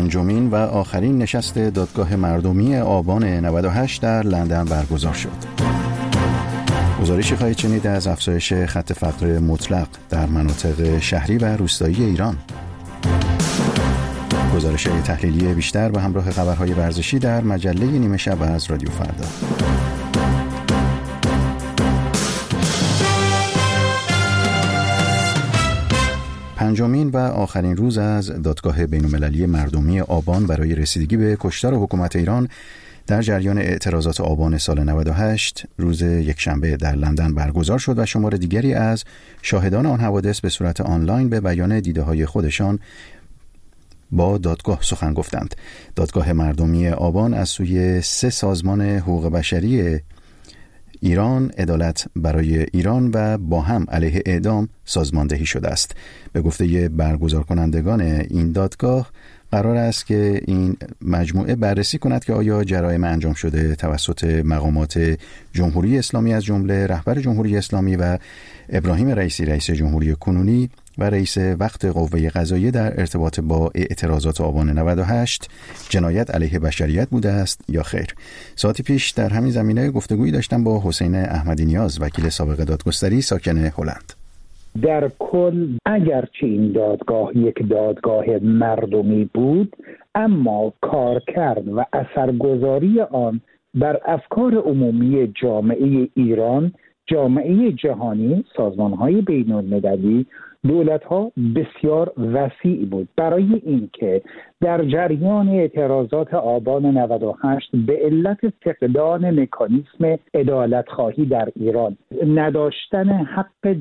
پنجمین و آخرین نشست دادگاه مردمی آبان 98 در لندن برگزار شد. گزارشی خواهید شنید از افزایش خط فقر مطلق در مناطق شهری و روستایی ایران. گزارش تحلیلی بیشتر و همراه خبرهای ورزشی در مجله نیمه شب از رادیو فردا. پنجمین و آخرین روز از دادگاه بین‌المللی مردمی آبان برای رسیدگی به کشتار حکومت ایران در جریان اعتراضات آبان سال 98 روز یکشنبه در لندن برگزار شد و شمار دیگری از شاهدان آن حوادث به صورت آنلاین به بیان دیده‌های خودشان با دادگاه سخن گفتند. دادگاه مردمی آبان از سوی 3 سازمان حقوق بشری ایران، عدالت برای ایران و با هم علیه اعدام سازماندهی شده است. به گفته برگزار کنندگان این دادگاه قرار است که این مجموعه بررسی کند که آیا جرایم انجام شده توسط مقامات جمهوری اسلامی از جمله رهبر جمهوری اسلامی و ابراهیم رئیسی رئیس جمهوری کنونی و رئیس وقت قوه قضاییه در ارتباط با اعتراضات آبان 98 جنایت علیه بشریت بوده است یا خیر. ساعتی پیش در همین زمینه گفتگویی داشتم با حسین احمدی نیاز، وکیل سابق دادگستری ساکن هلند. در کل اگرچه این دادگاه یک دادگاه مردمی بود، اما کارکرد و اثرگذاری آن بر افکار عمومی جامعه ایران، جامعه جهانی، سازمان‌های بین‌المللی، دولت‌ها بسیار وسیع بود. برای اینکه در جریان اعتراضات آبان 98 به علت فقدان مکانیسم عدالت‌خواهی در ایران، نداشتن حق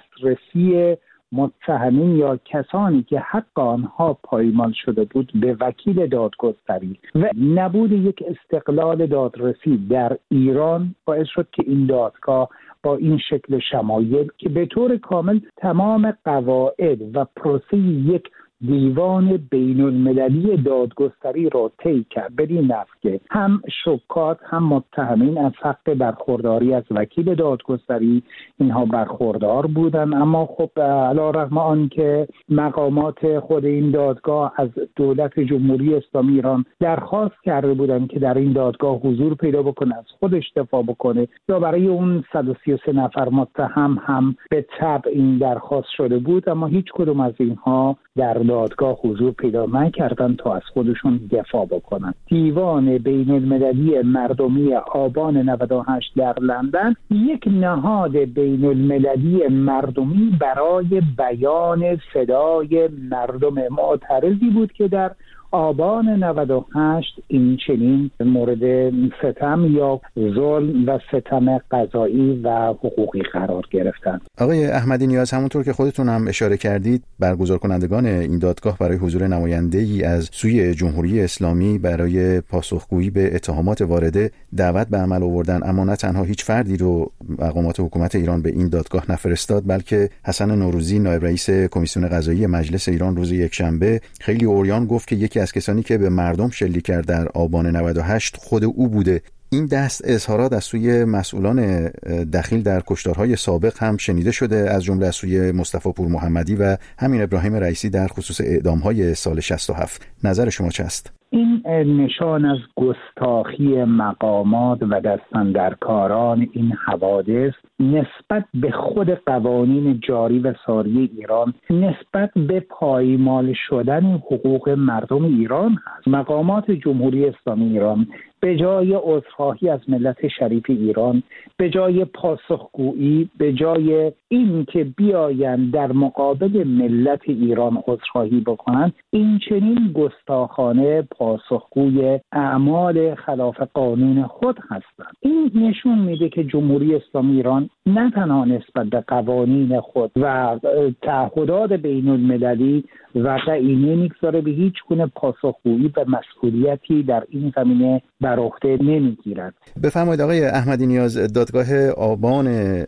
دسترسی متهمین یا کسانی که حق آنها پایمال شده بود به وکیل دادگستری و نبود یک استقلال دادرسی در ایران باعث شد که این دادگاه با این شکل شمایل که به طور کامل تمام قواعد و پروسه یک دیوان بین المللی دادگستری را طی کرد، بدین نحو که هم شکات هم متهمین از حق برخورداری از وکیل دادگستری اینها برخوردار بودن. اما خب علیرغم آنکه مقامات خود این دادگاه از دولت جمهوری اسلامی ایران درخواست کرده بودند که در این دادگاه حضور پیدا بکنه، از خودش دفاع بکنه، یا برای اون 133 نفر متهم هم به طبع این درخواست شده بود، اما هیچ کدوم از اینها در دادگاه حضور پیدا نکردن تا از خودشون دفاع بکنن. دیوان بین المللی مردمی آبان 98 در لندن یک نهاد بین المللی مردمی برای بیان صدای مردم معترضی بود که در آبان 98 این چنین مورد ستم یا ظلم و ستم قضایی و حقوقی قرار گرفتند. آقای احمدی نیاز، همونطور که خودتون هم اشاره کردید، برگزار کنندگان این دادگاه برای حضور نماینده‌ای از سوی جمهوری اسلامی برای پاسخگویی به اتهامات وارده دعوت به عمل آوردن، اما نه تنها هیچ فردی رو مقامات حکومت ایران به این دادگاه نفرستاد، بلکه حسن نوروزی نایب رئیس کمیسیون قضایی مجلس ایران روز یکشنبه خیلی عریان گفت که یکی از کسانی که به مردم شلیک کرد در آبان 98 خود او بوده. این دست اظهارات از سوی مسئولان دخیل در کشتارهای سابق هم شنیده شده، از جمله از سوی مصطفی پور محمدی و همین ابراهیم رئیسی در خصوص اعدام‌های سال 67. نظر شما چه است؟ این نشان از گستاخی مقامات و دستاندرکاران این حوادث نسبت به خود قوانین جاری و ساری ایران، نسبت به پایمال شدن حقوق مردم ایران هست. مقامات جمهوری اسلامی ایران به جای عذرخواهی از ملت شریف ایران، به جای پاسخگویی، به جای این که بیایند در مقابل ملت ایران عذرخواهی بکنند، این چنین گستاخانه پاسخگوی اعمال خلاف قانون خود هستند. این نشون میده که جمهوری اسلامی ایران نه تنها نسبت به قوانین خود و تعهدات بین المللی واقعی نمیگذاره، به هیچ گونه پاسخگویی و مسئولیتی در این زمینه بر عهده نمیگیرد. بفرمایید آقای احمدی نیاز، دادگاه آبان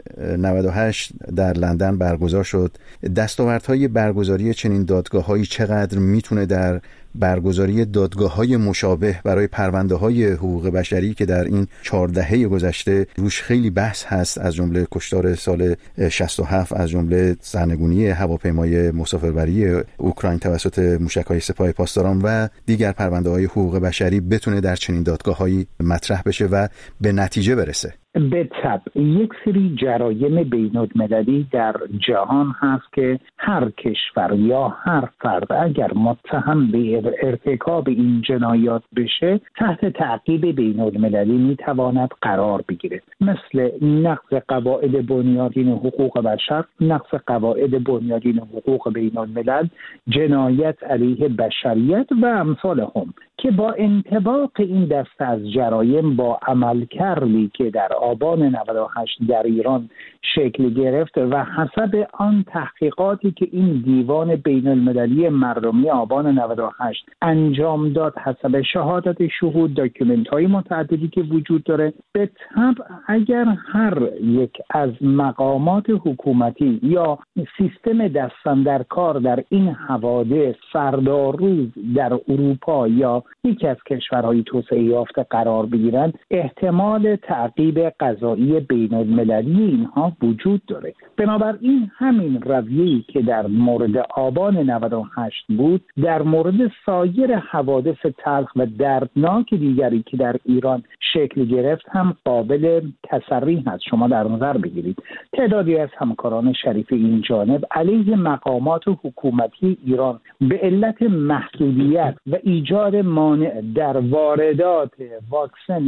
98 در لندن برگزار شد. دستاوردهای برگزاری چنین دادگاه‌هایی چقدر میتونه در برگزاری دادگاه‌های مشابه برای پرونده‌های حقوق بشری که در این 4 دهه گذشته روش خیلی بحث هست، از جمله کشتار سال 67، از جمله سرنگونی هواپیمای مسافربری اوکراین توسط موشک‌های سپاه پاسداران و دیگر پرونده‌های حقوق بشری، بتونه در چنین دادگاه‌هایی مطرح بشه و به نتیجه برسه؟ به طبع یک سری جرایم بین‌المللی در جهان هست که هر کشور یا هر فرد اگر متهم به ارتکاب این جنایات بشه تحت تعقیب بین‌المللی میتواند قرار بگیره، مثل نقض قواعد بنیادین حقوق بشر، نقض قواعد بنیادین حقوق بین‌الملل، جنایت علیه بشریت و امثال هم، که با انطباق این دسته از جرایم با عملکردی که در آبان 98 در ایران شکل گرفت و حسب آن تحقیقاتی که این دیوان بین المللی مردمی آبان 98 انجام داد، حسب شهادت شهود، داکیومنت های متعددی که وجود داره، به طبع اگر هر یک از مقامات حکومتی یا سیستم دستان در کار در این حوادث فردا روز در اروپا یا یکی از کشورهای توسعه یافته قرار بگیرند، احتمال تعقیب قضایی بین المللی اینها وجود داره. بنابراین همین رویه‌ای که در مورد آبان 98 بود در مورد سایر حوادث تلخ و دردناک دیگری که در ایران شکل گرفت هم قابل تسری هست. شما در نظر بگیرید تعدادی از همکاران شریف این جانب علیه مقامات حکومتی ایران به علت محدودیت و ایجاد مانع در واردات واکسن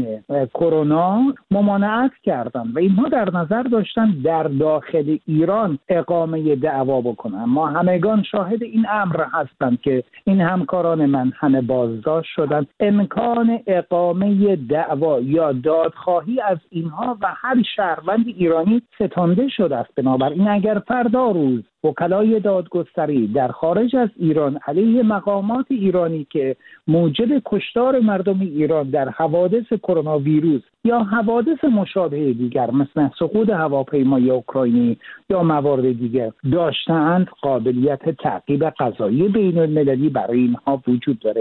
کرونا ممانعت کردند و اینها در نظر داشتن در داخل ایران اقامه دعوا بکنن. ما همگان شاهد این امر هستند که این همکاران من همه بازداشت شدند. امکان اقامه دعوا یا دادخواهی از اینها و هر شهروند ایرانی ستانده شده است. بنابراین اگر فردا روز وکلای دادگستری در خارج از ایران علیه مقامات ایرانی که موجب کشتار مردم ایران در حوادث کرونا ویروس یا حوادث مشابه دیگر مثل سقوط هواپیمای اوکراینی یا موارد دیگر داشتند، قابلیت تعقیب قضایی بین المللی برای اینها وجود داره.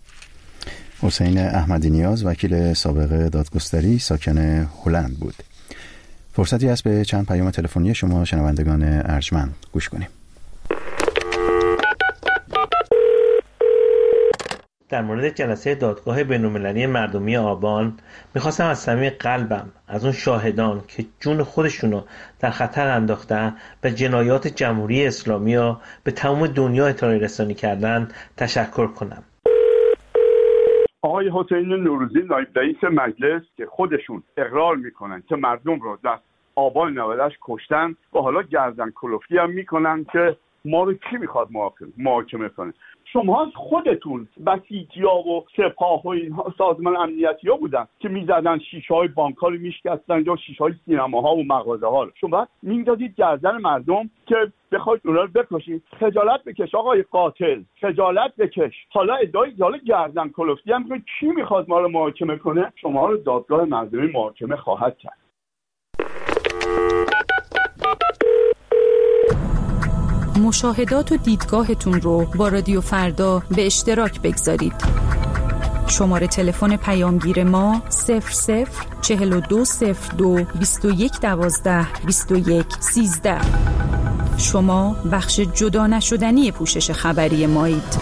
حسین احمدی نیاز، وکیل سابق دادگستری ساکن هلند بود. فرصتی است به چند پیام تلفنی شما شنوندگان ارجمند گوش کنیم. در مورد جلسه دادگاه بین‌المللی مردمی آبان میخواستم از صمیم قلبم از اون شاهدان که جون خودشونو در خطر انداختن و جنایات جمهوری اسلامی رو به تمام دنیا اطلاع رسانی کردن تشکر کنم. آقای حسین نوروزی نایب رئیس مجلس که خودشون اقرار میکنن که مردم رو در آبان 98 کشتن و حالا گردن کلفتی هم میکنن که ما رو کی میخواد محاکمه کنه. شما خودتون بسیجیا و سپاه و اینها سازمان امنیتی ها بودن که میزدن شیشه های بانک‌ها رو میشکستن یا شیشه های سینماها و مغازه ها رو. شما میندازید گردن مردم که بخواید اونا رو بکشید. خجالت بکش آقای قاتل، خجالت بکش. حالا ادعای گردن کلفتی هم که کی میخواد ما رو محاکمه کنه؟ شما رو دادگاه مردمی محاکمه خواهد کرد. مشاهدات و دیدگاهتون رو با رادیو فردا به اشتراک بگذارید. شماره تلفن پیامگیر ما 004202 2112 2113. شما بخش جدا نشدنی پوشش خبری مایید.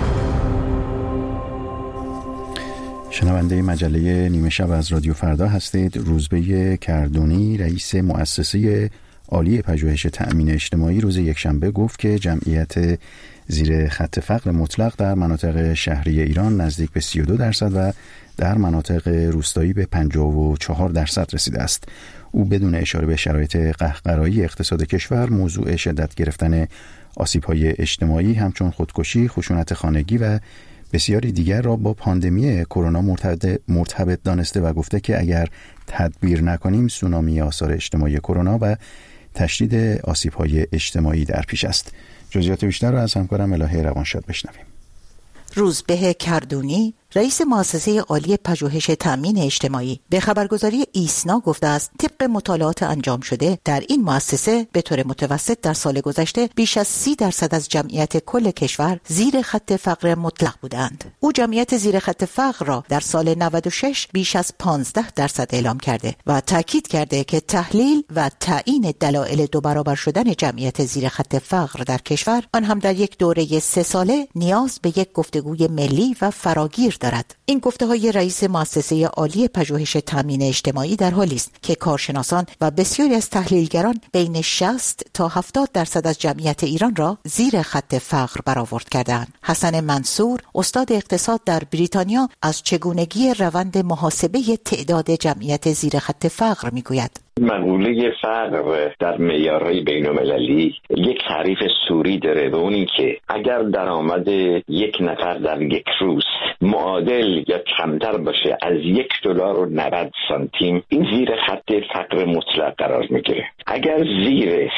شنونده مجله نیمه شب از رادیو فردا هستید. روزبه کردونی، رئیس مؤسسه عالی پژوهش تأمین اجتماعی، روز یکشنبه گفت که جمعیت زیر خط فقر مطلق در مناطق شهری ایران نزدیک به 32% و در مناطق روستایی به 54% رسیده است. او بدون اشاره به شرایط قهقرایی اقتصاد کشور، موضوع شدت گرفتن آسیب‌های اجتماعی همچون خودکشی، خشونت خانگی و بسیاری دیگر را با پاندمی کرونا مرتبط دانسته و گفته که اگر تدبیر نکنیم سونامی آثار اجتماعی کرونا و تشدید آسیب‌های اجتماعی در پیش است. جزئیات بیشتر را از همکارم الهه روانشاد بشنویم. روزبه کردونی، رئیس مؤسسه عالی پژوهش تامین اجتماعی به خبرگزاری ایسنا گفته است طبق مطالعات انجام شده در این مؤسسه به طور متوسط در سال گذشته بیش از 30% از جمعیت کل کشور زیر خط فقر مطلق بودند. او جمعیت زیر خط فقر را در سال 96 بیش از 15% اعلام کرده و تاکید کرده که تحلیل و تعیین دلایل 2 برابر شدن جمعیت زیر خط فقر در کشور، آن هم در یک دوره 3 ساله، نیاز به یک گفتگوی ملی و فراگیر دارد. این گفته‌های رئیس مؤسسه عالی پژوهش تامین اجتماعی در حالی است که کارشناسان و بسیاری از تحلیلگران بین 60 تا 70% از جمعیت ایران را زیر خط فقر برآورد کردند. حسن منصور، استاد اقتصاد در بریتانیا، از چگونگی روند محاسبه تعداد جمعیت زیر خط فقر میگوید. مقوله فقر در معیارهای بین‌المللی یک تعریف سوری داره، و اون این که اگر درآمد یک نفر در یک روز معادل یا کمتر باشه از $1.90 این زیر خط فقر مطلق قرار میگیره. اگر زیر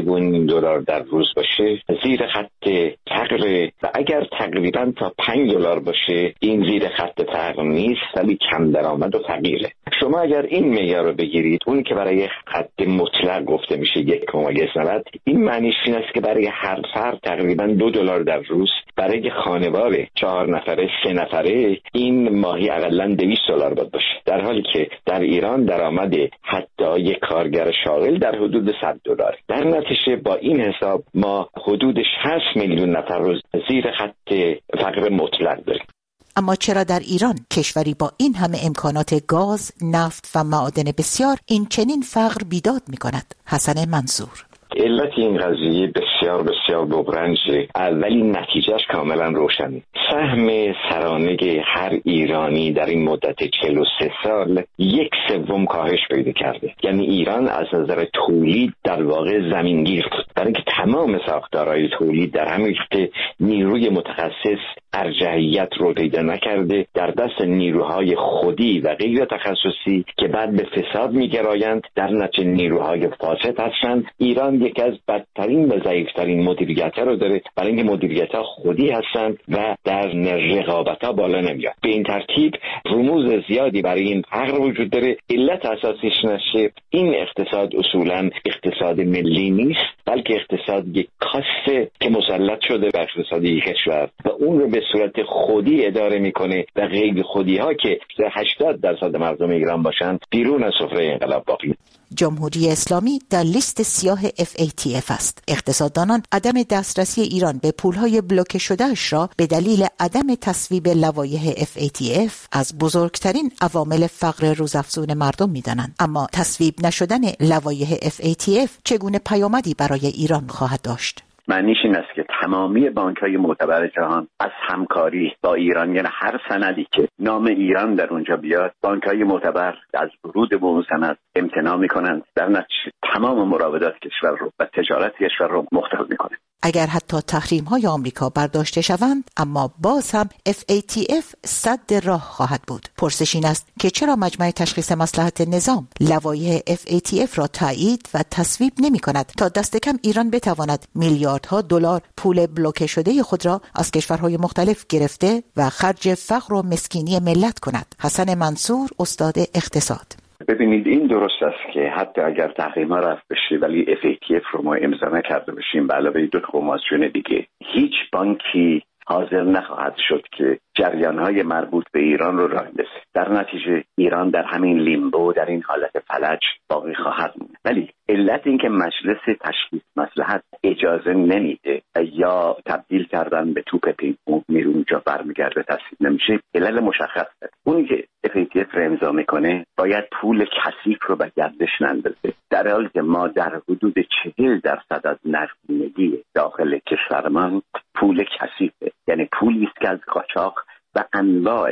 $3.5 در روز باشه زیر خط فقر، و اگر تقریبا تا $5 باشه این زیر خط فقر نیست ولی کم درآمد و فقیره. شما اگر این معیار رو بگیرید، اون که برای خط مطلق گفته میشه 1.90، این معنیش این است که برای هر فرد تقریبا $2 در روز، برای خانواده 4 نفره 3 نفره این ماهی اقلا $200 باید باشه، در حالی که در ایران درآمد حتی یک کارگر شاغل در حدود $100. در نتیجه با این حساب ما حدود 6 میلیون نفر رو زیر خط فقر مطلق داریم. اما چرا در ایران، کشوری با این همه امکانات گاز، نفت و معادن بسیار، این چنین فقر بیداد می کند؟ حسن منصور: علت این قضیه بسیار بسیار ببرنجه، ولی نتیجهش کاملا روشنه. سهم سرانه هر ایرانی در این مدت 43 سال 1/3 کاهش پیدا کرده. یعنی ایران از نظر تولید در واقع زمینگیر بود، برای اینکه تمام ساختارهای تولید در همین رشته نیروی متخصص ارجحیت رو پیدا نکرده، در دست نیروهای خودی و غیر تخصصی که بعد به فساد میگرایند، در نتیجه نیروهای فاسد هستند. ایران یکی از بدترین و ضعیفترین مدیریت‌ها رو داره، برای اینکه مدیریت‌ها خودی هستند و در رقابت‌ها بالا نمیاد. به این ترتیب رموز زیادی برای این فقر وجود داره. علت اساسیش نشه این اقتصاد اصولاً اقتصاد ملی نیست، بلکه اقتصاد یک کاسته که مسلط شده بر اقتصاد یک کشور و اون رو به صورت خودی اداره میکنه و غیر خودی‌ها که 80% مردم ایران باشند بیرون از سفره انقلاب باقی. جمهوری اسلامی در لیست سیاه FATF است. اقتصاددانان عدم دسترسی ایران به پولهای بلوکه شدهش را به دلیل عدم تصویب لوایح FATF از بزرگترین عوامل فقر روزافزون مردم می‌دانند. اما تصویب نشدن لوایح FATF چگونه پیامدی برای ایران خواهد داشت؟ معنیش این است که تمامی بانک‌های معتبر جهان از همکاری با ایران، یعنی هر سندی که نام ایران در اونجا بیاد، بانک‌های معتبر از ورود به اون سند امتناع می‌کنند. در نتیجه تمام مراودات کشور رو و تجارت کشور رو مختل می‌کنه. اگر حتی تحریم‌های آمریکا برداشته شوند، اما باز هم FATF سد راه خواهد بود. پرسش این است که چرا مجمع تشخیص مصلحت نظام لوایح FATF را تایید و تصویب نمی‌کند تا دست کم ایران بتواند میلیاردها دلار پول بلوکه شده خود را از کشورهای مختلف گرفته و خرج فقر و مسکینی ملت کند؟ حسن منصور، استاد اقتصاد: ببینید، این درست است که حتی اگر تحریم ها رفت بشه ولی FATF رو ما امضا نکرده باشیم به علاوه 2 کنوانسیون دیگه، هیچ بانکی حاضر نخواهد شد که جریان‌های مربوط به ایران رو راه بندازه. در نتیجه ایران در همین لیمبو، در این حالت فلج باقی خواهد موند. ولی علت این که مجلس تشخیص مصلحت اجازه نمیده یا تبدیل کردن به توپ پینگ پونگ میره اونجا برمیگرده تصویب نمیشه، علل مشخصه. اونی که FATF رو امضا میکنه باید پول کثیف رو به گردش نندازه، در حالی که ما در حدود 40% از نقدینگی داخل کشورمان پول کثیفه، یعنی پولی است که از قاچاق و انواع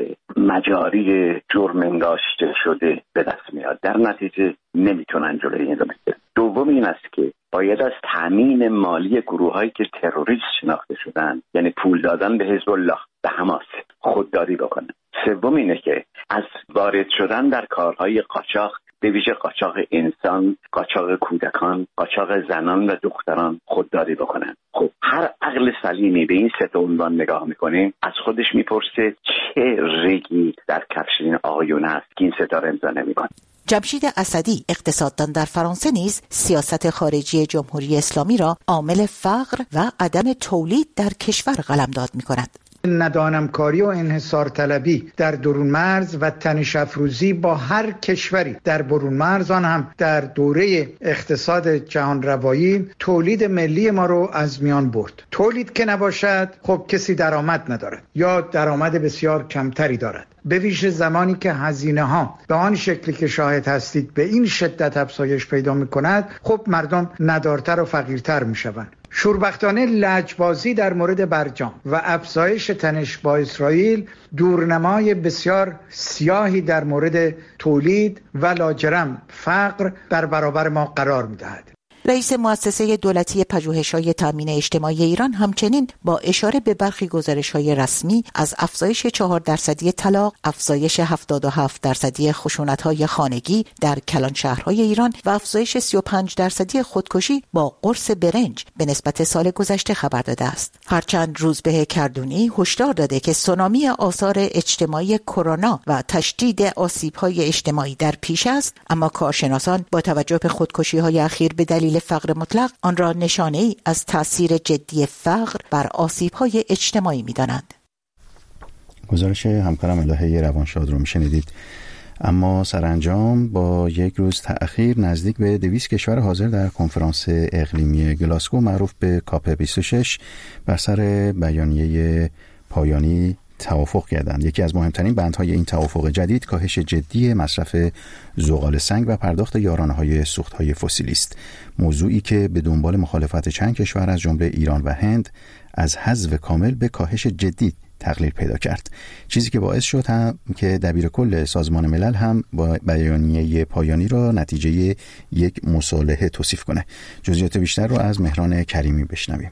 مجاری جرم انگاشته شده به دست میاد. در نتیجه نمیتونن جلوی این رو بگیرن. دوم این است که باید از تامین مالی گروهایی که تروریست شناخته شدن، یعنی پول دادن به حزب الله، به حماس، خودداری بکنن. سوم اینه که از وارد شدن در کارهای قاچاق به ویژه قاچاق انسان، قاچاق کودکان، قاچاق زنان و دختران خودداری بکنن. خب هر عقل سلیمی به این سه عنوان نگاه میکنه، از خودش میپرسه چه ریگی در کفش این آقایون هست که این سه امضا نمیکنن. جمشید اسدی، اقتصاددان در فرانسه، نیز سیاست خارجی جمهوری اسلامی را عامل فقر و عدم تولید در کشور قلمداد می‌کند. ندانمکاری و انحصار طلبی در درون مرز و تنش افروزی با هر کشوری در برون مرز، آن هم در دوره اقتصاد جهان روایی، تولید ملی ما رو از میان برد. تولید که نباشد خب کسی درآمد ندارد یا درآمد بسیار کمتری دارد. به ویژه زمانی که هزینه ها به آن شکلی که شاهد هستید به این شدت افزایش پیدا می کند، خب مردم ندارتر و فقیرتر می شوند. شوربختانه لجبازی در مورد برجام و افزایش تنش با اسرائیل دورنمای بسیار سیاهی در مورد تولید و لاجرم فقر در برابر ما قرار می دهد. رئیس مؤسسه دولتی پژوهش‌های تامین اجتماعی ایران همچنین با اشاره به برخی گزارش‌های رسمی از افزایش 4% طلاق، افزایش 77% خشونت‌های خانگی در کلان شهرهای ایران و افزایش 35% خودکشی با قرص برنج به نسبت سال گذشته خبر داده است. هرچند روزبه کردونی هشدار داده که سونامی آثار اجتماعی کرونا و تشدید آسیب‌های اجتماعی در پیش است، اما کارشناسان با توجه به خودکشی‌های اخیر به دلیل فقر مطلق آن را نشانه‌ای از تأثیر جدی فقر بر آسیب‌های اجتماعی می‌دانند. گزارش همکارم الهه روانشاد رو میشنیدید. اما سرانجام با یک روز تأخیر نزدیک به 200 کشور حاضر در کنفرانس اقلیمی گلاسگو معروف به کاپ 26 بر سر بیانیه پایانی توافق کردند. یکی از مهمترین بندهای این توافق جدید کاهش جدی مصرف زغال سنگ و پرداخت یارانه‌های سوخت‌های فسیلی است. موضوعی که به دنبال مخالفت چند کشور از جمله ایران و هند از حذف کامل به کاهش جدی تقلیل پیدا کرد. چیزی که باعث شد هم که دبیر کل سازمان ملل هم با بیانیه پایانی را نتیجه یک مصالحه توصیف کنه. جزئیات بیشتر را از مهران کریمی بشنویم.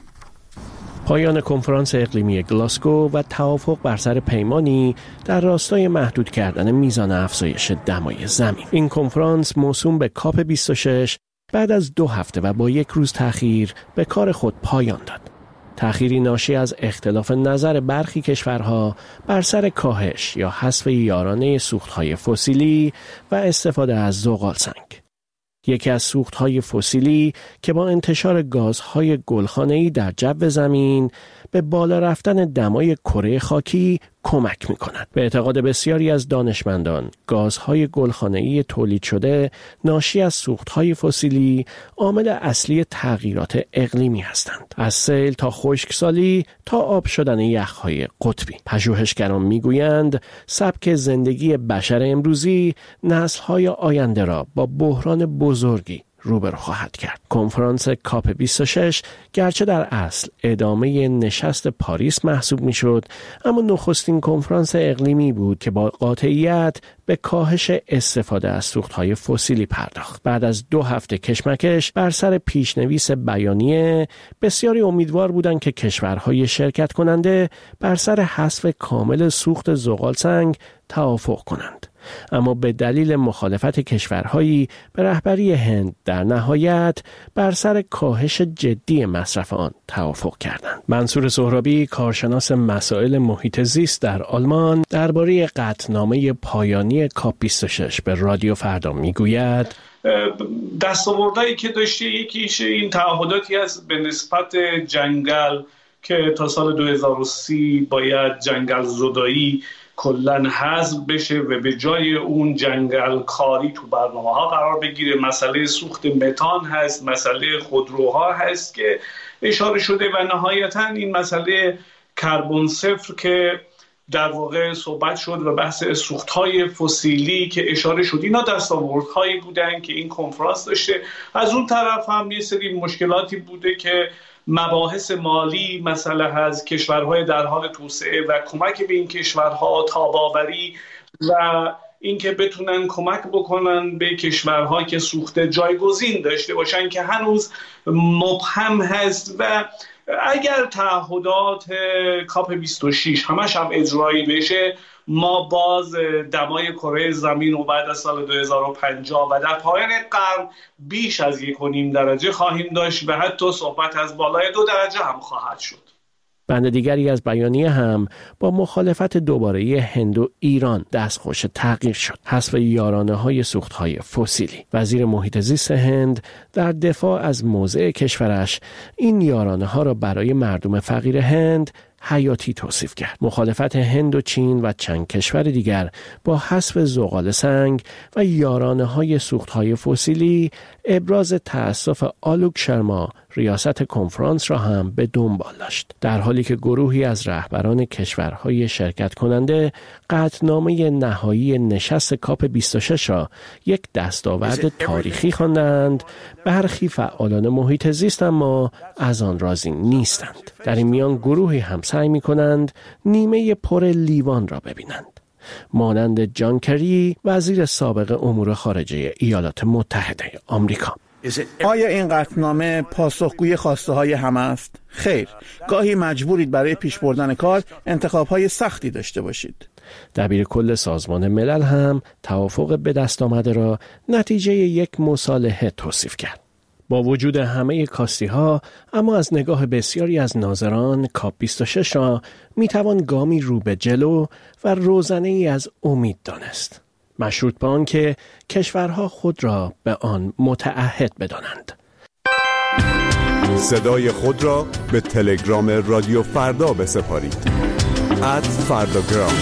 پایان کنفرانس اقلیمی گلاسگو و توافق بر سر پیمانی در راستای محدود کردن میزان افزایش دمای زمین. این کنفرانس موسوم به کاپ 26 بعد از 2 هفته و با 1 روز تأخیر به کار خود پایان داد. تأخیری ناشی از اختلاف نظر برخی کشورها بر سر کاهش یا حذف یارانه سوخت‌های فسیلی و استفاده از زغال سنگ. یکی از سوخت‌های فسیلی که با انتشار گازهای گلخانه‌ای در جو زمین به بالا رفتن دمای کره خاکی کمک می‌کند. به اعتقاد بسیاری از دانشمندان، گازهای گلخانه‌ای تولید شده ناشی از سوخت‌های فسیلی عامل اصلی تغییرات اقلیمی هستند. از سیل تا خشکسالی تا آب شدن یخ‌های قطبی. پژوهشگران می‌گویند سبک زندگی بشر امروزی نسل‌های آینده را با بحران بزرگی روبرو خواهد کرد. کنفرانس کاپ 26 گرچه در اصل ادامه نشست پاریس محسوب میشد، اما نخستین کنفرانس اقلیمی بود که با قاطعیت به کاهش استفاده از سوخت‌های فسیلی پرداخت. بعد از 2 هفته کشمکش بر سر پیشنویس بیانیه، بسیاری امیدوار بودند که کشورهای شرکت کننده بر سر حذف کامل سوخت زغال سنگ توافق کنند. اما به دلیل مخالفت کشورهایی به رهبری هند در نهایت بر سر کاهش جدی مصرف آن توافق کردند. منصور سهرابی، کارشناس مسائل محیط زیست در آلمان، درباره قطعنامه پایانی کاپ 26 به رادیو فردا میگوید: دستاوردهایی که داشته یکیش این تعهداتی است به نسبت جنگل که تا سال 2030 باید جنگل زدایی کلن حذف بشه و به جای اون جنگل کاری تو برنامه‌ها قرار بگیره. مسئله سوخت متان هست، مسئله خودروها هست که اشاره شده و نهایتاً این مسئله کربن صفر که در واقع صحبت شد و بحث سوخت‌های فسیلی که اشاره شد. اینا دستاوردهایی بودن که این کنفرانس داشته. از اون طرف هم یه سری مشکلاتی بوده که مباحث مالی مسئله هست، کشورهای در حال توسعه و کمک به این کشورها، تاباوری و اینکه بتونن کمک بکنن به کشورها که سوخت جایگزین داشته باشن که هنوز مبهم هست و اگر تعهدات کاپ 26 همش هم اجرایی بشه ما باز دمای کره زمین رو بعد از سال 2050 و در پایان قرن بیش از 1.5 درجه خواهیم داشت و حتی صحبت از بالای 2 درجه هم خواهد شد. بند دیگری از بیانیه هم با مخالفت دوباره هند و ایران دستخوش تغییر شد. حذف یارانه‌های سوخت‌های فسیلی. وزیر محیط زیست هند در دفاع از موضع کشورش این یارانه‌ها را برای مردم فقیر هند حیاتی توصیف کرد. مخالفت هند و چین و چند کشور دیگر با حذف زغال سنگ و یارانه‌های سوخت‌های فسیلی ابراز تأسف آلوک شرما ریاست کنفرانس را هم به دنبال داشت، در حالی که گروهی از رهبران کشورهای شرکت کننده قطعنامه نهایی نشست کاپ 26 را یک دستاورد تاریخی خواندند. برخی فعالان محیط زیست اما از آن راضی نیستند. در این میان گروهی هم سعی می‌کنند نیمه پر لیوان را ببینند، مانند جان کری وزیر سابق امور خارجه ایالات متحده آمریکا. آیا این قطعنامه پاسخگوی خواسته های همه است؟ خیر، گاهی مجبورید برای پیش بردن کار انتخاب‌های سختی داشته باشید. دبیر کل سازمان ملل هم توافق به دست آمده را نتیجه یک مصالحه توصیف کرد. با وجود همه کاستی‌ها، اما از نگاه بسیاری از ناظران کاپ 26 را میتوان گامی رو به جلو و روزنه‌ای از امید دانست، مشروط به آن که کشورها خود را به آن متعهد بدانند. صدای خود را به تلگرام رادیو فردا بسپارید. @فرداگرام.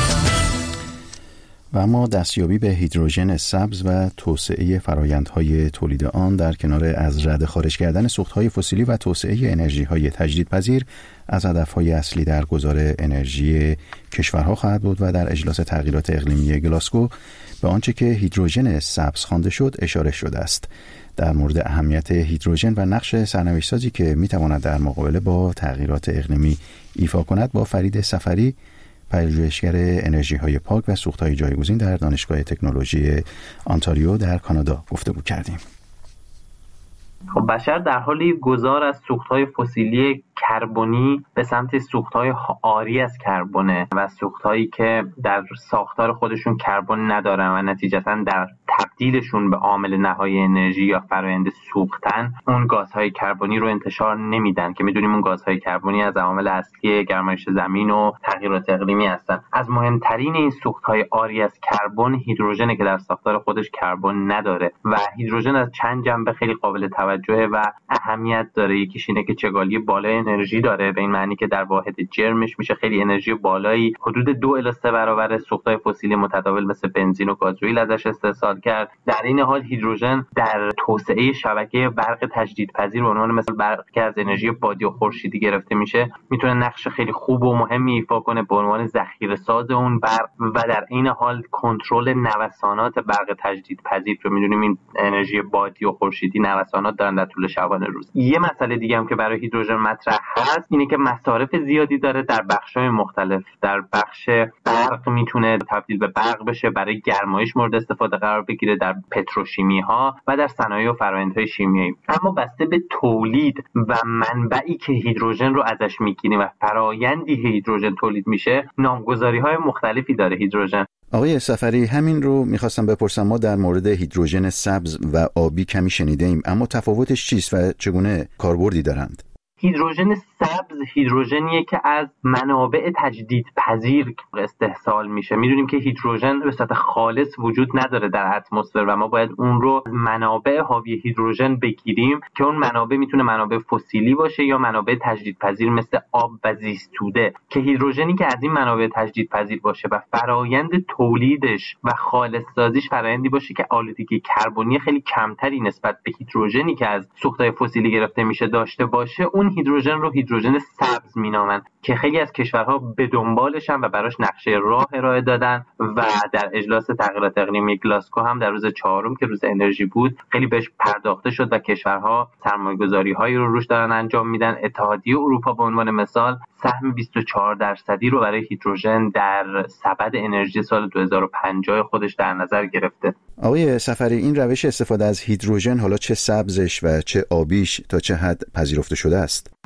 و اما دستیابی به هیدروژن سبز و توسعه فرآیندهای تولید آن در کنار از رده خارج کردن سوختهای فسیلی و توسعه انرژی‌های تجدیدپذیر از هدفهای اصلی در گذار انرژی کشورها خواهد بود و در اجلاس تغییرات اقلیمی گلاسگو به آنچه که هیدروژن سبز خوانده شد اشاره شده است. در مورد اهمیت هیدروژن و نقش سرنوشت‌سازی که می‌تواند در مقابله با تغییرات اقلیمی ایفا کند با فرید سفری، پژوهشگر انرژی‌های پاک و سوخت‌های جایگزین در دانشگاه تکنولوژی آنتاریو در کانادا گفتگو کردیم. خب بشر در حال گذار از سوخت‌های فسیلی کربنی به سمت سوخت‌های عاری از کربن و سوخت‌هایی که در ساختار خودشون کربن ندارن و نتیجتاً در تبدیلشون به عامل نهایی انرژی یا فرآیند سوختن اون گازهای کربنی رو انتشار نمیدن که میدونیم اون گازهای کربنی از عوامل اصلی گرمایش زمین و تغییرات اقلیمی هستن. از مهمترین این سوخت‌های عاری از کربن هیدروژنه که در ساختار خودش کربن نداره و هیدروژن از چند جنبه خیلی قابل توجهه و اهمیت داره. یکیش اینه که چگالی بالای انرژی داره، به این معنی که در واحد جرمش میشه خیلی انرژی بالایی، حدود 2 الی 3 برابر سوخت‌های فسیلی متداول مثل بنزین و گازوئیل ازش استحصال کرد. در این حال هیدروژن در توسعه شبکه برق تجدیدپذیر به عنوان مثل برق که از انرژی بادی و خورشیدی گرفته میشه میتونه نقش خیلی خوب و مهمی ایفا کنه به عنوان ذخیره‌ساز اون برق و در این حال کنترل نوسانات برق تجدیدپذیر. رو میدونیم این انرژی بادی و خورشیدی نوسانات دارن در طول شبانه روز. یه مسئله دیگه هم که برای هیدروژن مطرح هست اینه که مصارف زیادی داره در بخش‌های مختلف. در بخش برق میتونه تبدیل به برق بشه، برای گرمایش مورد استفاده قرار بگیره، در پتروشیمی ها و در صنایع و فرآیندهای شیمیایی. اما بسته به تولید و منبعی که هیدروژن رو ازش میگیریم و فرآیندی هیدروژن تولید میشه نامگذاری‌های مختلفی داره هیدروژن. آقای سفری، همین رو میخواستم بپرسم. ما در مورد هیدروژن سبز و آبی کمی شنیده ایم، اما تفاوتش چیست و چگونه کاربردی دارند؟ هیدروژن سبز هیدروژنیه که از منابع تجدیدپذیر استحصال میشه. میدونیم که هیدروژن به صورت خالص وجود نداره در اتمسفر و ما باید اون رو منابع حاوی هیدروژن بگیریم که اون منابع میتونه منابع فسیلی باشه یا منابع تجدیدپذیر مثل آب و زیستوده، که هیدروژنی که از این منابع تجدیدپذیر باشه و فرایند تولیدش و خالص سازیش فرایندی باشه که آلودگی کربنی خیلی کمتری نسبت به هیدروژنی که از سوخت‌های فسیلی گرفته میشه داشته باشه، اون هیدروژن رو هیدروژن سبز مینامن که خیلی از کشورها به دنبالشن و براش نقشه راه ارائه دادن و در اجلاس تغییرات اقلیمی گلاسگو هم در روز 4 که روز انرژی بود خیلی بهش پرداخته شد و کشورها سرمایه‌گذاری‌هایی رو روش دارن انجام میدن. اتحادیه اروپا به عنوان مثال سهم 24% رو برای هیدروژن در سبد انرژی سال 2050 خودش در نظر گرفته. آقای سفری، این روش استفاده از هیدروژن حالا چه سبزش و چه آبیش تا چه حد پذیرفته شده است؟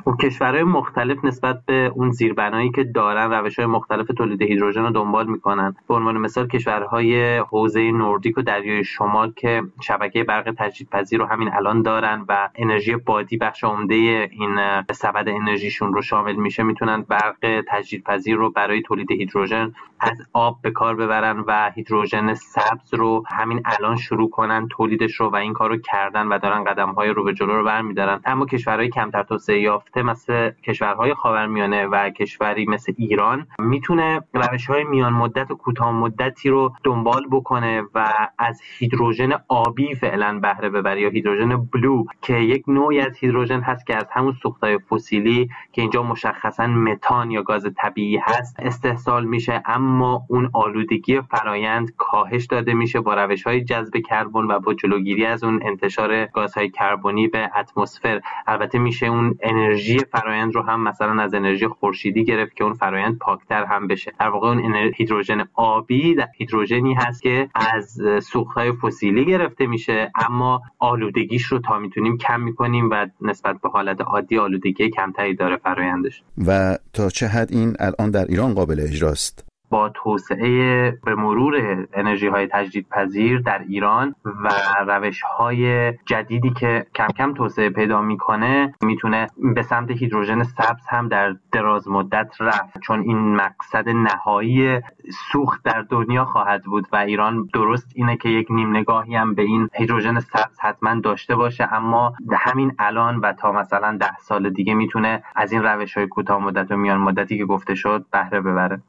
و کشورهای مختلف نسبت به اون زیربنایی که دارن روش‌های مختلف تولید هیدروژن رو دنبال میکنن. به عنوان مثال کشورهای حوزه نوردیک و دریای شمال که شبکه برق تجدیدپذیر رو همین الان دارن و انرژی بادی بخش عمده این سبد انرژیشون رو شامل میشه، میتونن برق تجدیدپذیر رو برای تولید هیدروژن از آب به کار ببرن و هیدروژن سبز رو همین الان شروع کنن تولیدش رو و این کارو کردن و دارن قدم‌های رو به جلو رو برمی‌دارن. اما کشورهای کمتر توسعه یافته مثل کشورهای خاورمیانه و کشوری مثل ایران میتونه روش‌های میان مدت و کوتاه مدتی رو دنبال بکنه و از هیدروژن آبی فعلا بهره ببره یا هیدروژن بلو که یک نوعی از هیدروژن هست که از همون سوختهای فسیلی که اینجا مشخصاً متان یا گاز طبیعی هست استحصال میشه، اما اون آلودگی فرایند کاهش داده میشه با روش‌های جذب کربن و با جلوگیری از اون انتشار گازهای کربنی به اتمسفر. البته میشه اون انرژی فرایند رو هم مثلا از انرژی خورشیدی گرفت که اون فرایند پاکتر هم بشه. در واقع اون هیدروژن آبی هیدروژنی هست که از سوختهای فسیلی گرفته میشه اما آلودگیش رو تا میتونیم کم میکنیم و نسبت به حالت عادی آلودگی کمتری داره فرایندش. و تا چه حد این الان در ایران قابل اجراست؟ با توسعه به مرور انرژی‌های تجدیدپذیر در ایران و روش‌های جدیدی که کم کم توسعه پیدا می‌کنه میتونه به سمت هیدروژن سبز هم در دراز مدت رفت، چون این مقصد نهایی سوخت در دنیا خواهد بود و ایران درست اینه که یک نیم نگاهی هم به این هیدروژن سبز حتما داشته باشه، اما همین الان و تا مثلا 10 سال دیگه میتونه از این روش‌های کوتاه مدت و میان مدتی که گفته شد بهره ببره.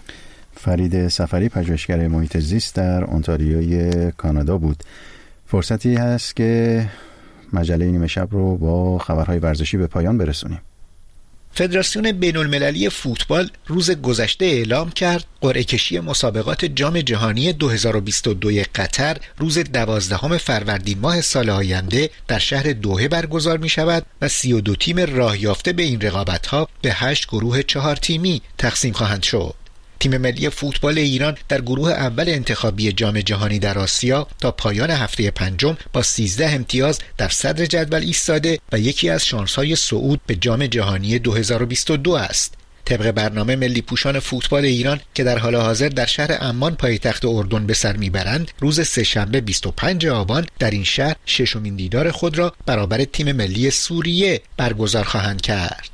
فرید سفری پژوهشگر محیط زیست در انتاریوی کانادا بود. فرصتی هست که مجله نیمه شب رو با خبرهای ورزشی به پایان برسونیم. فدراسیون بین‌المللی فوتبال روز گذشته اعلام کرد قرعه کشی مسابقات جام جهانی 2022 قطر روز 12 فروردین ماه سال آینده در شهر دوحه برگزار می شود و 32 تیم راه یافته به این رقابت‌ها به 8 گروه 4 تیمی تقسیم خواهند شد. تیم ملی فوتبال ایران در گروه اول انتخابی جام جهانی در آسیا تا پایان هفته پنجم با 13 امتیاز در صدر جدول ایستاده و یکی از شانس‌های صعود به جام جهانی 2022 است. طبق برنامه ملی پوشان فوتبال ایران که در حال حاضر در شهر عمان پایتخت اردن به سر میبرند، روز سه‌شنبه 25 آبان در این شهر ششمین دیدار خود را برابر تیم ملی سوریه برگزار خواهند کرد.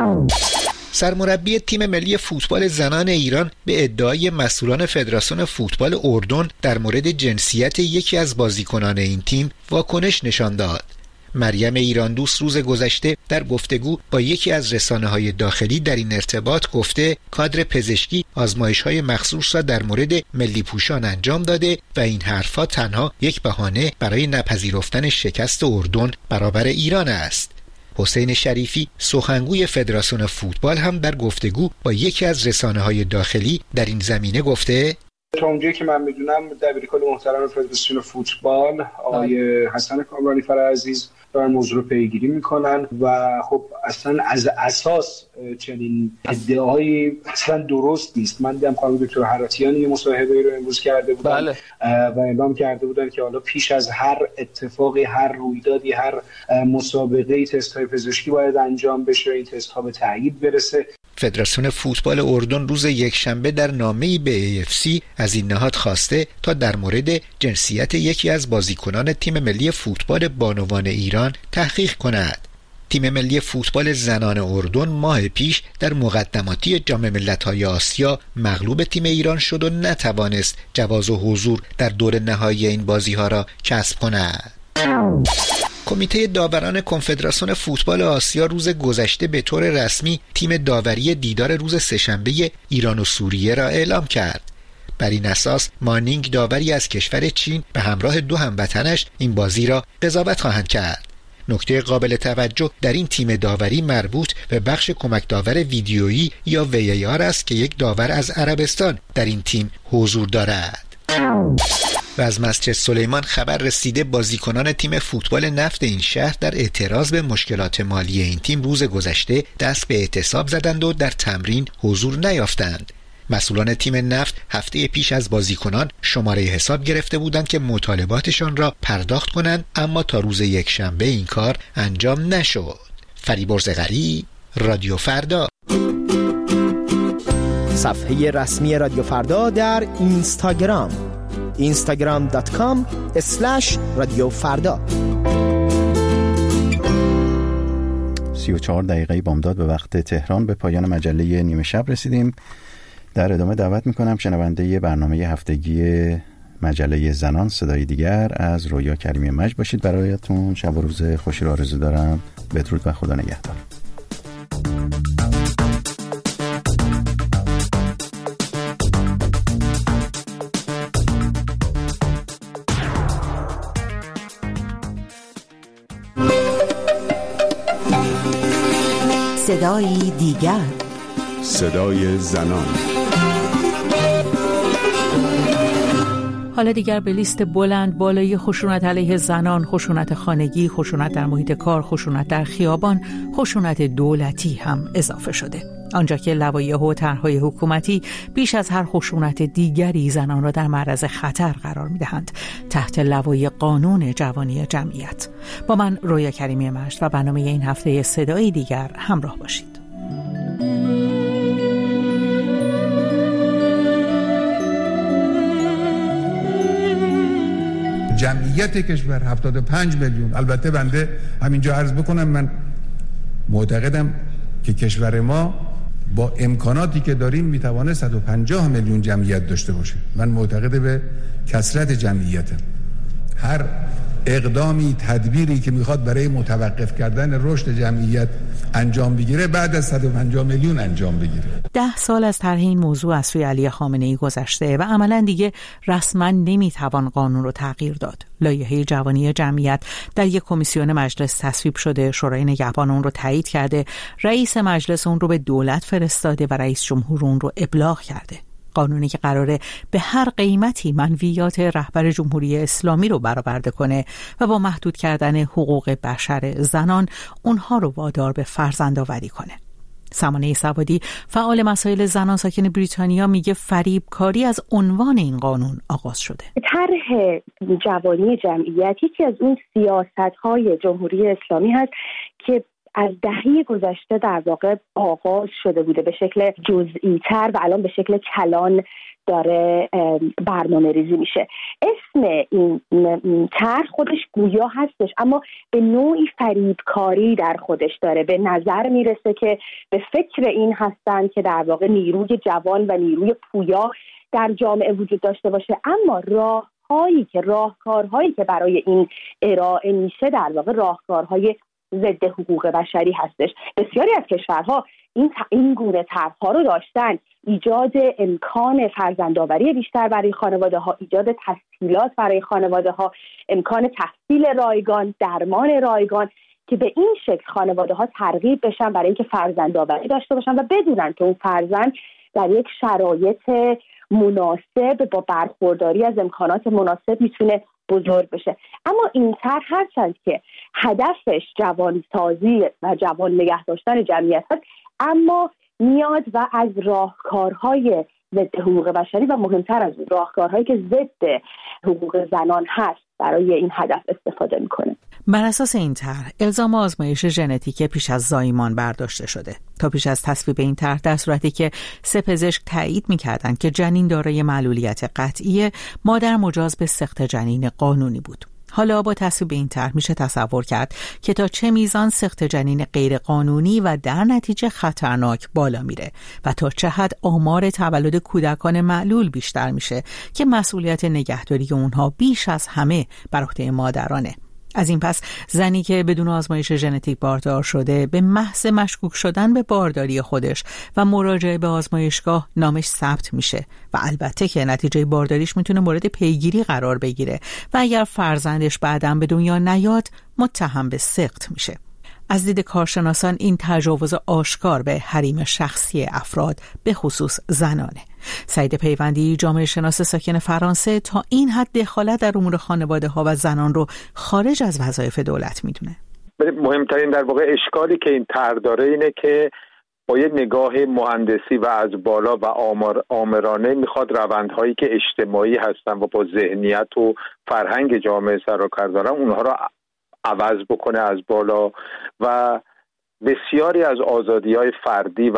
سرمربی تیم ملی فوتبال زنان ایران به ادعای مسئولان فدراسیون فوتبال اردن در مورد جنسیت یکی از بازیکنان این تیم واکنش نشان داد. مریم ایران دوست روز گذشته در گفتگو با یکی از رسانه‌های داخلی در این ارتباط گفته کادر پزشکی آزمایش‌های مخصوص را در مورد ملی پوشان انجام داده و این حرفا تنها یک بهانه برای نپذیرفتن شکست اردن برابر ایران است. حسین شریفی سخنگوی فدراسیون فوتبال هم در گفتگو با یکی از رسانه‌های داخلی در این زمینه گفته تا اونجایی که من میدونم دبیرکل محترم فدراسیون فوتبال آقای حسن کامرانی فرعزیز دارن موضوع رو پیگیری میکنن و خب اصلا از اساس چنین ادعایی اصلا درست نیست. من دیدم خانم دکتر حراتیان یه مصاحبه رو امروز کرده بودن و اعلام کرده بودن که حالا پیش از هر اتفاقی، هر رویدادی، هر مسابقه‌ای تست‌های پزشکی باید انجام بشه، این تست‌ها به تایید برسه. فدراسیون فوتبال اردن روز یکشنبه در نامه‌ای به AFC از این نهاد خواسته تا در مورد جنسیت یکی از بازیکنان تیم ملی فوتبال بانوان ایران تحقیق کند. تیم ملی فوتبال زنان اردن ماه پیش در مقدماتی جام ملت‌های آسیا مغلوب تیم ایران شد و نتوانست جواز حضور در دور نهایی این بازی‌ها را کسب کند. کمیته داوران کنفدراسیون فوتبال آسیا روز گذشته به طور رسمی تیم داوری دیدار روز سه‌شنبه ایران و سوریه را اعلام کرد. بر این اساس مانینگ داوری از کشور چین به همراه 2 هموطنش این بازی را قضاوت خواهند کرد. نکته قابل توجه در این تیم داوری مربوط به بخش کمک داور ویدیویی یا VAR است که یک داور از عربستان در این تیم حضور دارد. و از مسجد سلیمان خبر رسیده بازیکنان تیم فوتبال نفت این شهر در اعتراض به مشکلات مالی این تیم روز گذشته دست به اعتصاب زدند و در تمرین حضور نیافتند. مسئولان تیم نفت هفته پیش از بازیکنان شماره حساب گرفته بودند که مطالباتشان را پرداخت کنند، اما تا روز یکشنبه این کار انجام نشد. فریبرز غریب، رادیو فردا. صفحه رسمی رادیو فردا در اینستاگرام instagram.com/رادیو فردا. 34 دقیقه بامداد به وقت تهران به پایان مجله نیمه شب رسیدیم. در ادامه دعوت میکنم شنونده برنامه هفتگی مجله زنان صدای دیگر از رویا کریمی مجد باشید. برایتون شب و روز خوشی را آرزو دارم. بدرود و خدا نگهدار. صدای دیگر، صدای زنان. حالا دیگر به لیست بلند بالای خشونت علیه زنان، خشونت خانگی، خشونت در محیط کار، خشونت در خیابان، خشونت دولتی هم اضافه شده. آنجا که لوایح و طرح‌های حکومتی بیش از هر خشونت دیگری زنان را در معرض خطر قرار می‌دهند تحت لوایح قانون جوانی جمعیت. با من رویا کریمی مجد و برنامه این هفته صدای دیگر همراه باشید. جمعیت کشور 75 میلیون. البته بنده همینجا عرض بکنم من معتقدم که کشور ما با امکاناتی که داریم میتوانه 150 میلیون جمعیت داشته باشه. من معتقد به کثرت جمعیتم. هر اقدامی، تدبیری که میخواد برای متوقف کردن رشد جمعیت انجام بگیره بعد از 150 میلیون انجام بگیره. 10 سال از طرح این موضوع از سوی علی خامنه‌ای گذشته و عملاً دیگه رسما نمیتوان قانون رو تغییر داد. لایحه جوانی جمعیت در یک کمیسیون مجلس تصویب شده، شورای نگهبان اون رو تایید کرده، رئیس مجلس اون رو به دولت فرستاده و رئیس جمهور اون رو ابلاغ کرده. قانونی که قراره به هر قیمتی منویات رهبر جمهوری اسلامی رو برآورده کنه و با محدود کردن حقوق بشر زنان اونها رو وادار به فرزندآوری کنه. سمانه سوادی فعال مسائل زنان ساکن بریتانیا میگه فریبکاری از عنوان این قانون آغاز شده. طرح جوانی جمعیت یکی از اون سیاست‌های جمهوری اسلامی هست که از دهه گذشته در واقع آغاز شده بوده به شکل جزئی تر و الان به شکل کلان داره برنامه ریزی میشه. اسم این طرح خودش گویا هستش اما به نوعی فریبکاری در خودش داره. به نظر میرسه که به فکر این هستن که در واقع نیروی جوان و نیروی پویا در جامعه وجود داشته باشه، اما راهکارهایی که برای این ارائه میشه در واقع راهکارهای ضد حقوق بشری هستش. بسیاری از کشورها این گونه طرح‌ها رو داشتن: ایجاد امکان فرزندآوری بیشتر برای خانواده‌ها، ایجاد تسهیلات برای خانواده‌ها، امکان تحصیل رایگان، درمان رایگان، که به این شکل خانواده‌ها ترغیب بشن برای اینکه فرزندآوری داشته باشن و بدونن که اون فرزند در یک شرایط مناسب با برخورداری از امکانات مناسب میتونه بزرگ بشه. اما این طرح هرچند که هدفش جوانسازی و جوان نگه داشتن جمعیت هست، اما میاد و از راهکارهای ضد حقوق بشری و مهمتر از راهکارهایی که ضد حقوق زنان هست برای این هدف استفاده میکنه. بر اساس این طرح الزام آزمایش ژنتیک پیش از زایمان برداشته شده. تا پیش از تصویب این طرح در صورتی که 3 پزشک تایید می‌کردند که جنین دارای معلولیت قطعی، مادر مجاز به سقط جنین قانونی بود. حالا با تصویب این طرح میشه تصور کرد که تا چه میزان سقط جنین غیر قانونی و در نتیجه خطرناک بالا میره و تا چه حد آمار تولد کودکان معلول بیشتر میشه که مسئولیت نگهداری اونها بیش از همه بر عهده مادرانه. از این پس زنی که بدون آزمایش ژنتیک باردار شده به محض مشکوک شدن به بارداری خودش و مراجعه به آزمایشگاه نامش ثبت میشه و البته که نتیجه بارداریش میتونه مورد پیگیری قرار بگیره و اگر فرزندش بعداً به دنیا نیاد متهم به سقط میشه. از دید کارشناسان این تجاوز آشکار به حریم شخصی افراد به خصوص زنانه. سعید پیوندی جامعه شناس ساکن فرانسه تا این حد دخالت در امور خانواده ها و زنان رو خارج از وظایف دولت میدونه. مهمترین در واقع اشکالی که این طرح داره اینه که با یه نگاه مهندسی و از بالا و آمرانه میخواد روندهایی که اجتماعی هستن و با ذهنیت و فرهنگ جامعه سر و کار دارن اونها رو عوض بکنه از بالا و بسیاری از آزادی‌های فردی و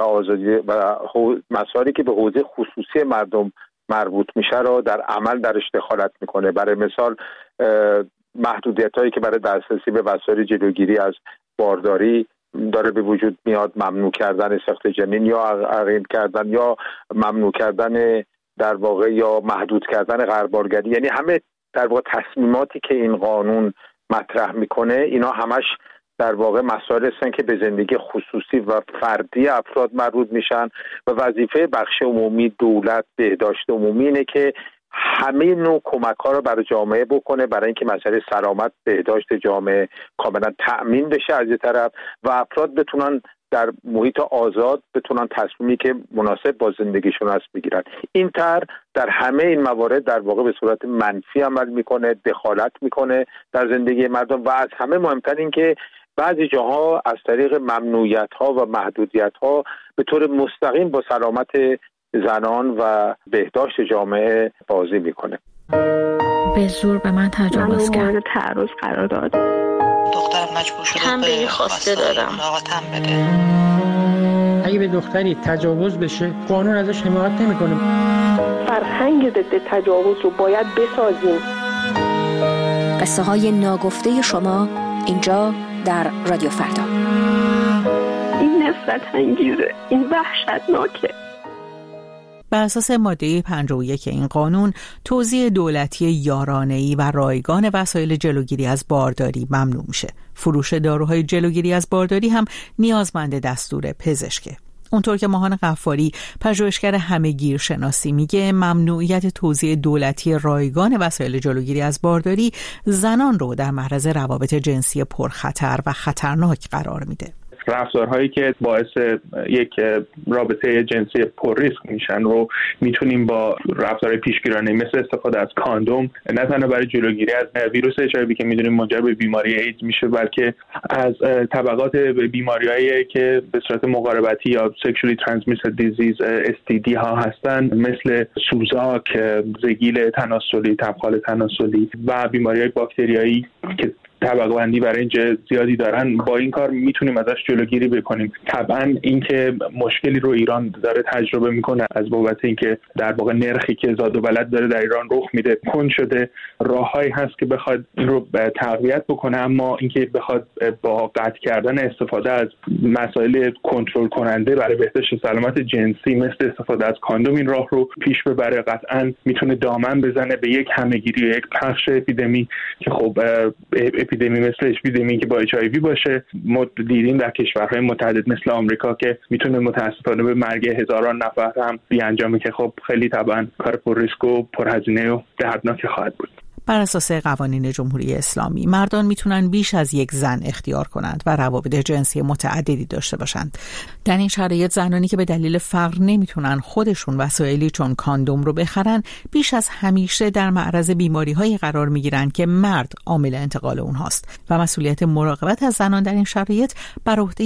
مسائلی که به حوزه خصوصی مردم مربوط میشه را در عمل درش دخالت میکنه. برای مثال محدودیت‌هایی که برای دسترسی به وسایل جلوگیری از بارداری داره به وجود میاد، ممنوع کردن ساخت جنین یا عقیم کردن یا ممنوع کردن در واقع یا محدود کردن غربالگری، یعنی همه در واقع تصمیماتی که این قانون مطرح میکنه اینا همش در واقع مسائل هستن که به زندگی خصوصی و فردی افراد مربوط میشن و وظیفه بخش عمومی، دولت، بهداشت عمومی اینه که همه نوع کمک‌ها رو برای جامعه بکنه برای اینکه مسئله سلامت، بهداشت جامعه کاملا تأمین بشه از یه طرف و افراد بتونن در محیط آزاد بتونن تصمیمی که مناسب با زندگیشون هست بگیرن. این طرح در همه این موارد در واقع به صورت منفی عمل میکنه، دخالت میکنه در زندگی مردم و از همه مهمتر این که بعضی جاها از طریق ممنوعیت‌ها و محدودیت‌ها به طور مستقیم با سلامت زنان و بهداشت جامعه بازی میکنه. به زور به من تجاوز کرد. تعرض قرار داد. دخترم مجبور شده تنبیهی خواسته دادم. لاغتم بده. اگه به دختری تجاوز بشه قانون ازش حمایت نمیکنه. فرهنگ ضد تجاوز رو باید بسازیم. قصه های ناگفته شما اینجا در رادیو فردا. این نفرت انگیزه، این وحشتناکه. بر اساس ماده 51 این قانون، توزیع دولتی یارانه‌ای و رایگان وسایل جلوگیری از بارداری ممنوع میشه. فروش داروهای جلوگیری از بارداری هم نیازمند دستور پزشکه. اونطور که ماهان غفاری، پژوهشگر همه‌گیرشناسی، میگه ممنوعیت توزیع دولتی رایگان وسایل جلوگیری از بارداری زنان رو در معرض روابط جنسی پرخطر و خطرناک قرار میده. رفتارهایی که باعث یک رابطه جنسی پر ریسک میشن رو میتونیم با رفتارهای پیشگیرانه مثل استفاده از کاندوم نه تنها برای جلوگیری از ویروس HIV که میدونیم منجر به بیماری ایدز میشه، بلکه از طبقات بیماریایی که به صورت مقاربتی یا sexually transmitted disease STD ها هستن، مثل سوزاک، زگیل تناسلی، تبخال تناسلی و بیماریهای باکتریایی که طبقه بندی برای اینجا زیادی دارن. با این کار میتونیم ازش جلوگیری بکنیم. طبعا اینکه مشکلی رو ایران داره تجربه میکنه از بابت اینکه در واقع نرخی که زاد و ولد داره در ایران رخ میده کند شده، راههایی هست که بخواد این رو تقویت بکنه، اما اینکه بخواد با قطع کردن استفاده از مسائل کنترل کننده برای بهداشت سلامت جنسی مثل استفاده از کاندوم این راه رو پیش ببره، قطعا میتونه دامن بزنه به یک همه‌گیری، یک پخش اپیدمی که خب اپیدمی مثل اپیدمی که با HIV باشه. ما دیدیم در کشورهای متعدد مثل آمریکا که میتونه متاسفانه به مرگ هزاران نفر هم بیانجامه که خب خیلی طبعا کار پر ریسک و پرهزینه و دردناک خواهد بود. بر اساس قوانین جمهوری اسلامی مردان میتونن بیش از یک زن اختیار کنند و روابط جنسی متعددی داشته باشند. در این شرایط زنانی که به دلیل فقر نمیتونن خودشون وسایلی چون کاندوم رو بخرن بیش از همیشه در معرض بیماری‌هایی قرار میگیرن که مرد عامل انتقال اونهاست و مسئولیت مراقبت از زنان در این شرایط بر عهده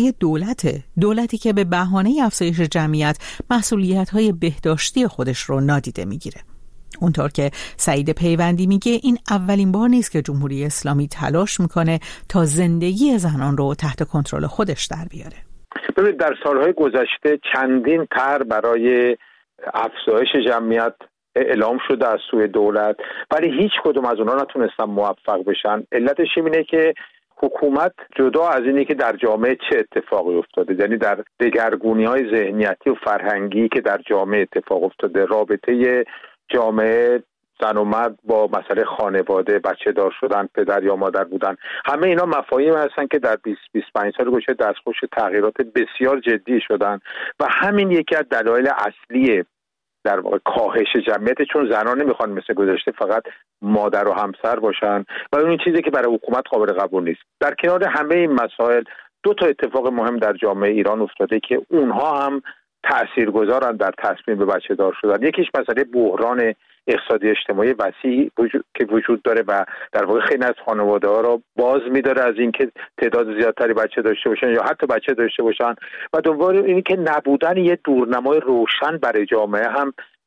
دولتی که به بهانه افزایش جمعیت مسئولیت‌های بهداشتی خودش رو نادیده میگیره. اونطور که سعید پیوندی میگه این اولین بار نیست که جمهوری اسلامی تلاش میکنه تا زندگی زنان رو تحت کنترل خودش در بیاره. ببینید در سالهای گذشته چندین طرح برای افزایش جمعیت اعلام شده از سوی دولت، ولی هیچ کدوم از اونها نتونستن موفق بشن. علتش اینه که حکومت جدا از اینه که در جامعه چه اتفاقی افتاده، یعنی در دگرگونی‌های ذهنیتی و فرهنگی که در جامعه اتفاق افتاده، رابطه جامعه زن و مرد با مسئله خانواده، بچه دار شدن، پدر یا مادر بودن، همه اینا مفاهیم هستن که در 20-25 سال گذشته دستخوش تغییرات بسیار جدی شدن و همین یکی از دلایل اصلی در واقع کاهش جمعیت، چون زنان نمیخوان مثل گذشته فقط مادر و همسر باشن و اون چیزی که برای حکومت قابل قبول نیست. در کنار همه این مسائل دو تا اتفاق مهم در جامعه ایران افتاده که اونها هم تاثیرگذارن در تصمیم به بچه دار شدن. یکیش مسئله بحران اقتصادی اجتماعی وسیع که وجود داره و در واقع خیلی از خانواده‌ها رو باز می‌داره از اینکه تعداد زیادتری بچه داشته باشن یا حتی بچه داشته باشن و دوباره اینی که نبودن یه دورنمای روشن برای جامعه هم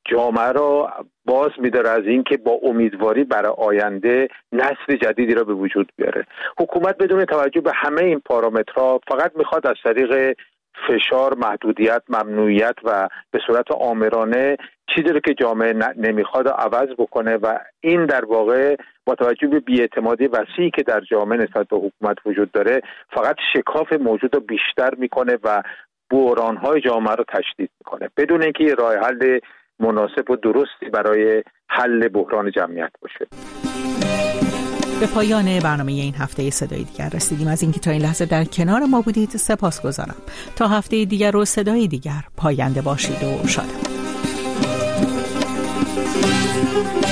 جامعه را باز می‌داره از اینکه با امیدواری برای آینده نسل جدیدی را به وجود بیاره. حکومت بدون توجه به همه این پارامترها فقط میخواد از طریق فشار، محدودیت، ممنوعیت و به صورت آمرانه چیزی رو که جامعه نمیخواد عوض بکنه و این در واقع با توجه به بی‌اعتمادی وسیعی که در جامعه نسبت به حکومت وجود داره فقط شکاف موجود رو بیشتر میکنه و بحران‌های جامعه رو تشدید میکنه بدون اینکه راه حل مناسب و درستی برای حل بحران جمعیت باشه. به پایان برنامه این هفته صدای دیگر رسیدیم. از اینکه تا این لحظه در کنار ما بودید سپاسگزارم. تا هفته دیگر و صدای دیگر پاینده باشید و شاد.